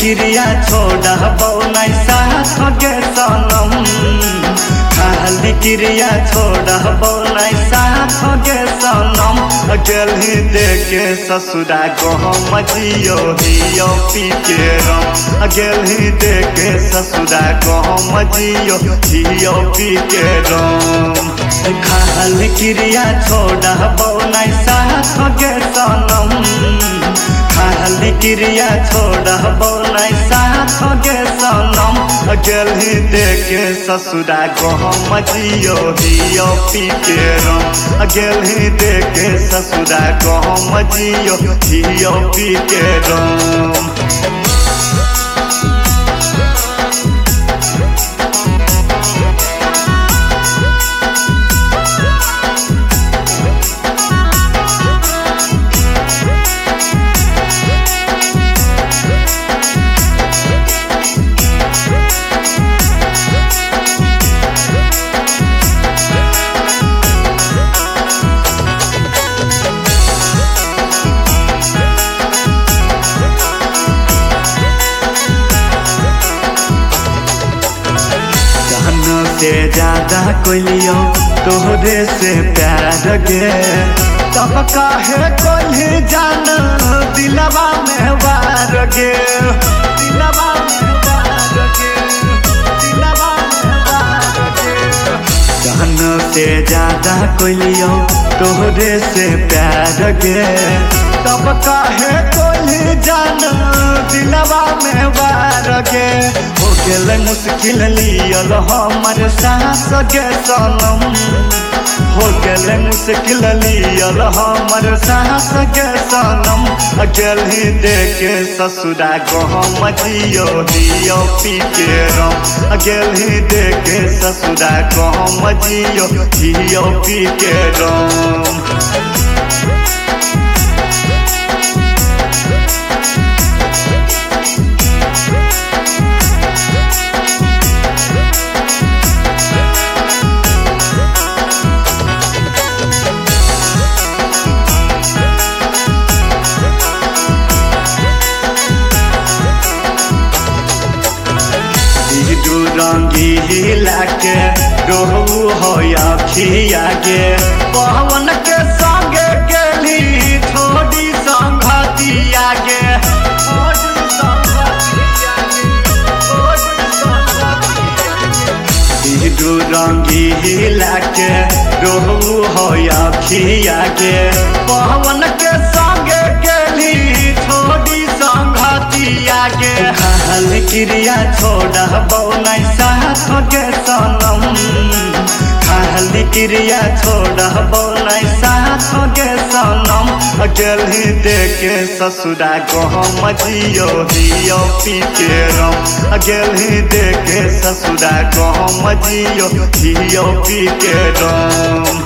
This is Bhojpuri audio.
क्रिया छोड़ा बौना साथ गे सनम खाली क्रिया छोड़ा बौना साथ गे सनम गेलही देखे ससुरा गहम जियो हियो पी के रम गेलही देखे ससुरा गहम जियो हियो पी के रम खाली क्रिया छोड़ा बौना साथ गे सनम खाली क्रिया छोड़ा बौना साथ गे सनम गेलही देखे ससुरा गहम जियो हियो पी के रम गेलही देखे ससुरा गहम जियो हियो पी के रम से ज्यादा कोई लियो तोहरे से प्यार गे तब काहे कोई जान दिलवा में वार गे दिलवा में वार गे दिलवा में वार गे जान से ज्यादा कोई लियो तोहरे से प्यार गे तब काहे कोई जान दिलवा में वार गे हो गेल मुश्किल लियल हमर सास गे सनम हो गेल मुश्किल लियल हमर सास गे सनम गेलही देखे ससुरा गहम जियो हियो पी के रम गेलही देखे ससुरा गहम जियो हियो पी के रम रंगीला के रोहू हो अखिया गे पवन के संगे गेली थोड़ी संगतिया गे रंगीला के रोहू हो अखिया गे पवन के संगे गेली थोड़ी संगतिया गे खाली क्रिया छोड़ा बौना साथ गे सनम खाली क्रिया छोड़ा बौना साथ गे सनम गेलही देखे ससुरा गहम जियो हियो पी के रम गेलही देखे ससुरा गहम जियो हियो पी के रम